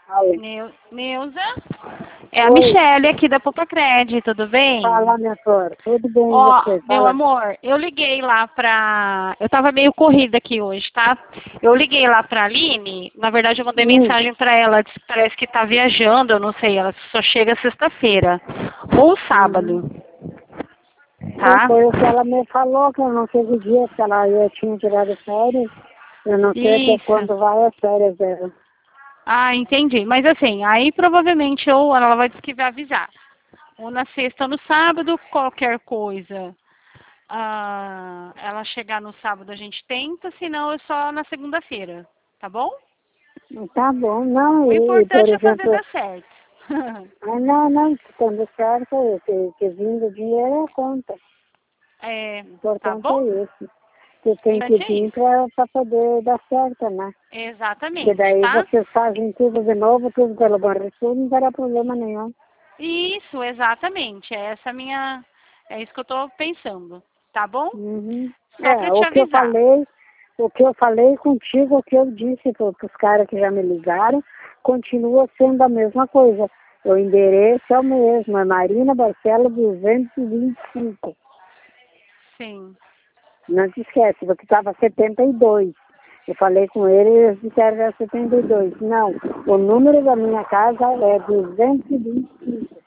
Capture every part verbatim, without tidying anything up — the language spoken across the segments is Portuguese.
Oi. Neu- Neuza? É a Oi. Michele aqui da Popacred, tudo bem? Fala, minha flor. Tudo bem, Ó, você? meu Fala. amor, eu liguei lá pra... Eu tava meio corrida aqui hoje, tá? Eu liguei lá pra Aline, na verdade eu mandei Hum. mensagem pra ela, disse que parece que tá viajando, eu não sei, ela só chega sexta-feira. Ou sábado. Uhum. É, Tá? foi o que ela me falou, que eu não sei que dia que ela eu tinha tirado férias. Eu não sei até Isso. quando vai as férias dela. Ah, entendi. Mas assim, aí provavelmente ou ela vai dizer que vai avisar. Ou na sexta ou no sábado, qualquer coisa. Ah, ela chegar no sábado a gente tenta, senão é só na segunda-feira, tá bom? Tá bom, não, O e, e, por importante é fazer exemplo, dar certo. ah, não, não, estando certo, que, que vindo dinheiro é conta. É, O tá importante bom? é isso. Você O tem que importante é vir isso. para poder dar certo, né? Porque Exatamente, daí tá? vocês fazem tudo de novo, tudo pelo bom recurso, não terá problema nenhum. Isso, exatamente. É essa minha, é isso que eu tô pensando, tá bom? Uhum. Só pra É, te o que eu avisar. falei, o que eu falei contigo, o que eu disse para os caras que já me ligaram, continua sendo a mesma coisa. O endereço é o mesmo, é Marina Barcelo duzentos e vinte e cinco. Sim. Não te esquece, porque estava setenta e dois. Eu falei com ele e eles disseram que era setenta e dois. Não, o número da minha casa é duzentos e vinte e cinco.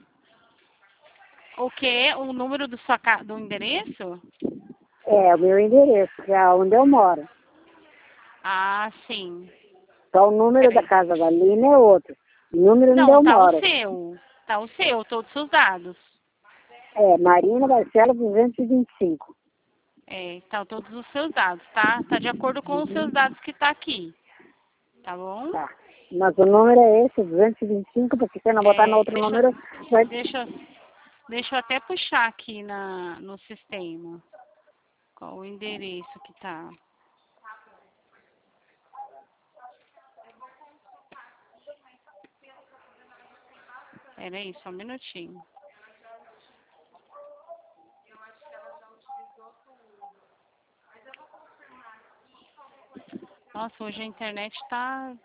O quê? O número do, sua, ca- do endereço? É o meu endereço, que é onde eu moro. Ah, sim. Só o número da Peraí. casa da Lina é outro. O número onde Não, eu tá o moro. seu. Tá o seu, todos os seus dados. É, Marina Barcelo duzentos e vinte e cinco. É, tá todos os seus dados, tá? Tá de acordo com os seus Uhum. dados que tá aqui. Tá bom? Tá. Mas o número é esse, duzentos e vinte e cinco, porque se eu não botar no É, outro deixa, número, vai... deixa, deixa eu até puxar aqui na, no sistema. Qual o endereço que tá? Pera aí, só um minutinho. Nossa, hoje a internet tá...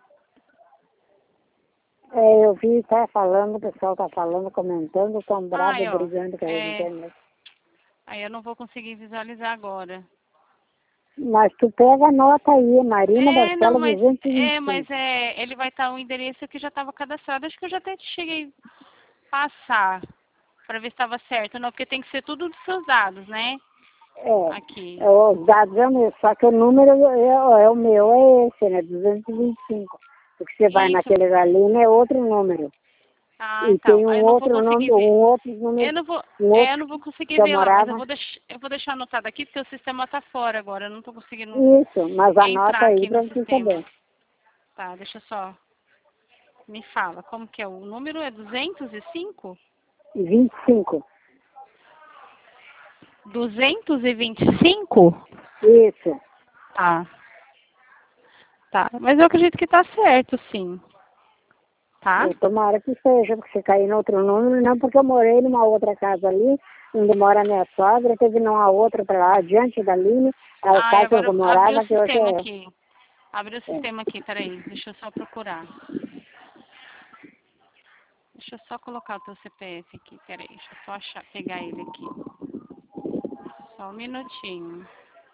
É, eu vi, tá falando, o pessoal tá falando, comentando, tão brabo, Ai, ó. brigando com a É, internet. aí eu não vou conseguir visualizar agora. Mas tu pega a nota aí, Marina É, não, Barcelo mas duzentos e vinte é, e mas cinco. é, ele vai estar o endereço que já estava cadastrado. Acho que eu já até cheguei a passar para ver se estava certo. Não, porque tem que ser tudo dos seus dados, né? É, Aqui. é, os dados é o meu, só que o número é, é o meu, é esse, né, duzentos e vinte e cinco. Porque você vai Isso. naquele ali, é outro número. Ah, E tem então. Aí um eu não vou outro conseguir nome, ver. um outro número, Eu não vou, um é, eu outro não vou conseguir que eu ver lá, mas eu morava. vou deixar, eu vou deixar anotado aqui porque o sistema tá fora agora. Eu não tô conseguindo Isso, mas anota entrar aí aqui no pra você sistema. saber. Tá, deixa eu só. Me fala, como que é? O número é duzentos e cinco? vinte e cinco. duzentos e vinte e cinco? Isso. Tá. Tá, mas eu acredito que tá certo, sim. Tá? Eu tomara que seja, porque se cair no outro número, não, porque eu morei numa outra casa ali, onde mora a minha sogra, teve numa outra para lá, adiante da linha, a Ah, e casa que eu agora abriu o morava, que hoje sistema é. aqui. Abriu o é. sistema aqui, peraí. Deixa eu só procurar. Deixa eu só colocar o teu C P F aqui, peraí. Deixa eu só achar, pegar ele aqui. Só um minutinho.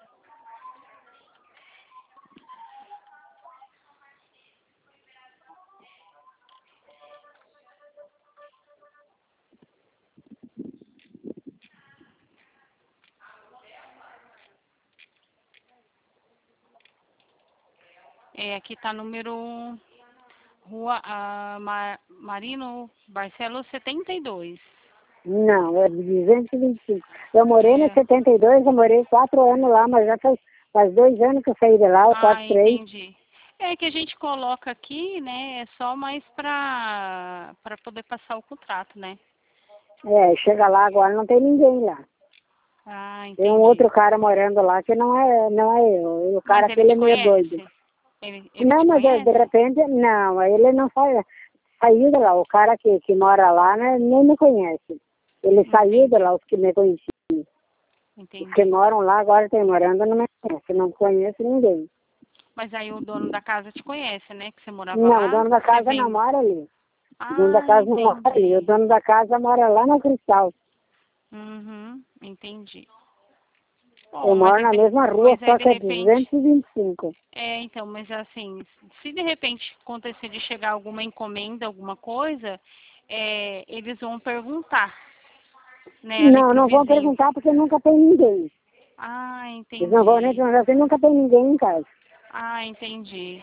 É, aqui tá número Rua ah, Ma- Marino Barcelo setenta e dois. Não, é duzentos e vinte e cinco. Eu morei no É. setenta e dois, eu morei quatro anos lá, mas já faz, faz dois anos que eu saí de lá, ou quase Ah, três. entendi. É que a gente coloca aqui, né, é só mais pra, pra poder passar o contrato, né? É, chega lá agora, não tem ninguém lá. Ah, Tem um entendi. outro cara morando lá que não é, não é eu. E o cara Mas ele aquele te é meio doido. conhece? Ele, ele Não, te mas de, de conhece? repente, não, ele não sai, saiu de lá. O cara que, que mora lá, né, nem me conhece. Ele saiu de Entendi, lá, os que me conheciam. Os que entendi. moram lá agora tem morando, não me conhece. Não conheço ninguém. Mas aí o dono da casa te conhece, né? Que você morava Não, lá. o dono da casa vem... não mora ali. Ah, O dono da casa não mora ali. O dono da casa mora lá no Cristal. Uhum, entendi. Eu Bom, moro na de... mesma rua, mas aí só de que é repente... duzentos e vinte e cinco. É, então, mas assim, se de repente acontecer de chegar alguma encomenda, alguma coisa, é, eles vão perguntar, né, ali Não, pro não vou vizinho. perguntar porque nunca tem ninguém. Ah, Eles não vão nem entendi. perguntar porque nunca tem ninguém em casa. Ah, entendi.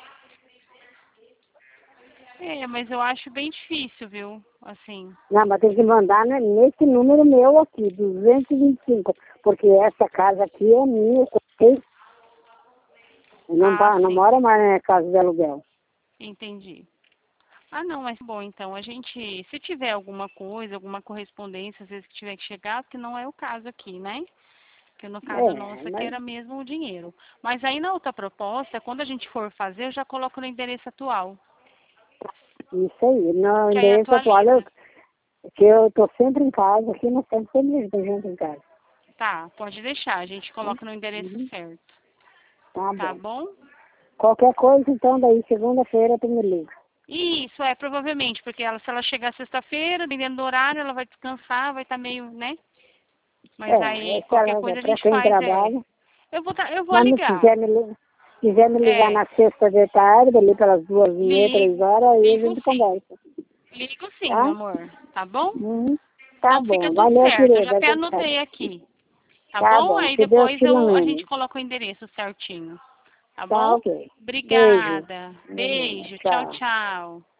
É, mas eu acho bem difícil, viu? Assim. Não, mas tem que mandar né, nesse número meu aqui, duzentos e vinte e cinco. Porque essa casa aqui é minha, ok? Eu não, Ah, pa- não sim. moro mais na casa de aluguel. Entendi. Ah, não, mas bom, então a gente, se tiver alguma coisa, alguma correspondência, às vezes que tiver que chegar, porque não é o caso aqui, né? Porque no caso É, nosso aqui mas era mesmo o dinheiro. Mas aí na outra proposta, quando a gente for fazer, eu já coloco no endereço atual. isso aí. No Que aí endereço atual, eu, atualiza. que eu tô sempre em casa, aqui nós estamos sempre tem gente em casa. Tá, pode deixar, a gente coloca no endereço Uhum. certo. Tá Tá bom. bom? Qualquer coisa, então, daí segunda-feira tu me liga. Isso, é, provavelmente, porque ela, se ela chegar sexta-feira, dependendo do horário, ela vai descansar, vai estar meio, né? Mas É, aí essa qualquer ela, coisa a para gente quem faz, é. trabalha. Eu vou, tá- eu vou Mas não ligar. quiser me, li- quiser me ligar É, na sexta de tarde, ali pelas duas e meia, três ligo, horas, aí a ligo gente sim. conversa. Ligo sim, meu Tá? amor. Tá bom? Uhum. Tá Então fica bom. tudo Valeu, certo. Eu já querida. até Obrigada. anotei aqui. Tá Tá bom? bom. Aí Que Deus depois te eu, a gente ilumine. coloca o endereço certinho. Tá Tá bom? ok. Beijo. Obrigada. Uhum. Beijo. Tchau, Tchau. tchau.